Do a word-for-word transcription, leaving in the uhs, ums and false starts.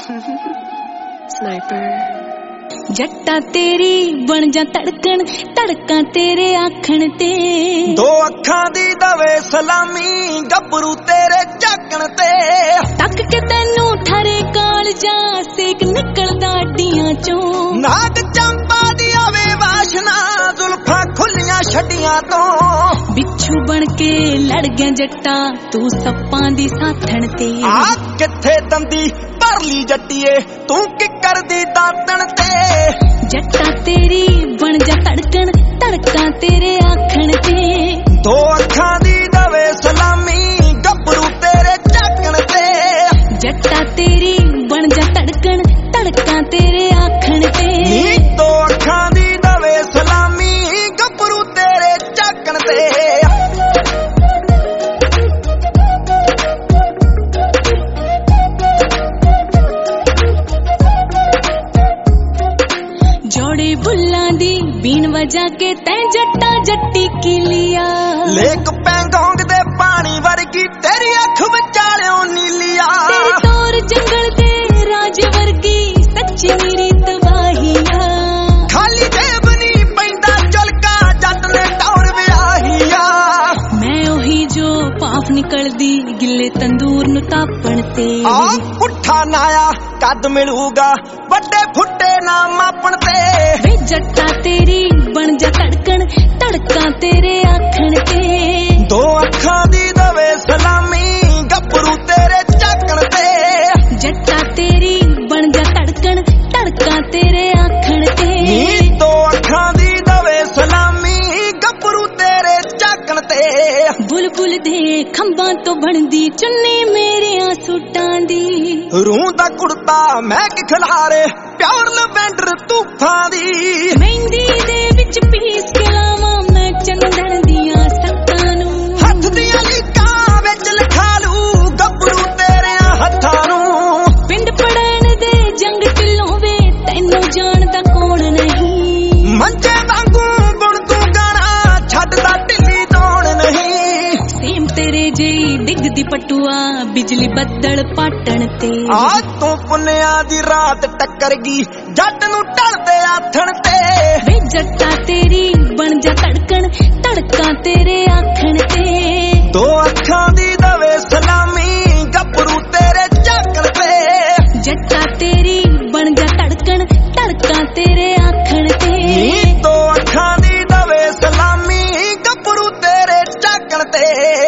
Sniper जट्टा तेरी बन जा धड़कन धड़का तेरे आखण ते दो अखां दी दवे सलामी गबरू तेरे झाकण ते तक के तैनू ठरे काल जा सेक निकलदा अड्डियां चों नाग चंपा दी आवे वाशना जुल्फां खुलियां छड्डियां तो बिच्छू बन के लड़ गया जट्टा तू सप्पां दी साथण ते आ किथे दंदी भरली जट्टीए तू किकर दी दातण ते जट्टा तेरी बन जा धड़कन धड़का तेरे आखण ते दो अखां दी दवे सलामी गबरू तेरे झाकण ते जट्टा तेरी बन जा धड़कन धड़का तेरे आखण ते दो अखां दी दवे सलामी गबरू तेरे झाकण ते जोड़े बुल्लां दी बीन वजा के तै जट्टा जट्टी की लिया लेक पैंगोंग दे पानी वर्गी तेरी अख विचालियों नीलिया तेरी तोर जंगल दे राज वर्गी सच्ची मेरी तबाहिया खाली जेब नी पैंदा चलका जट ने टौड़ विआहिया मैं ओही जो पाफ निकल दी गिले तंदूर नु तापण ते आ पुठा नाया कद मिलूगा बड़े फुट्टे ना मापण ते वे जट्टा तेरी बन जा धड़कन धड़का तेरे आखण ते दो अखां दी दवे सलामी गबरू तेरे झाकण ते जट्टा तेरी बन जा धड़कन धड़का तेरे आखण ते दो अखां दी दवे सलामी गबरू तेरे झाकण ते बुलबुल दे खंबां तो बनदी चुन्नी मेरियां सूटां दी रूह दा कुड़ता महक खिलारे प्यार लवेंडर तूफां दी मेहंदी दे विच पीस के लावां मैं चंदन दियां सत्तां नू हथ दियां लीकां विच लिखा लू गबरू तेरे हत्थां नू पिंड पड़न दे जंग ढिल्लों वे तैनू जानदा कौन नहीं मंजे वांगू गुण तू गाना छड्डदा ढिल्ली दौड़ नहीं सेम तेरे जेई डिगदी पटुआ बिजली बदल पाटण ते आ तू पुन्निया दी रात टक्कर गई जट नू ढलदे आथण ते वे जट्टा तेरी बन जा धड़कन धड़का तेरे आखण ते दो अखां दी दवे सलामी गबरू तेरे झाकण ते जट्टा तेरी बन जा धड़कन धड़का तेरे आखण ते दो अखां दी दवे सलामी गबरू तेरे झाकण ते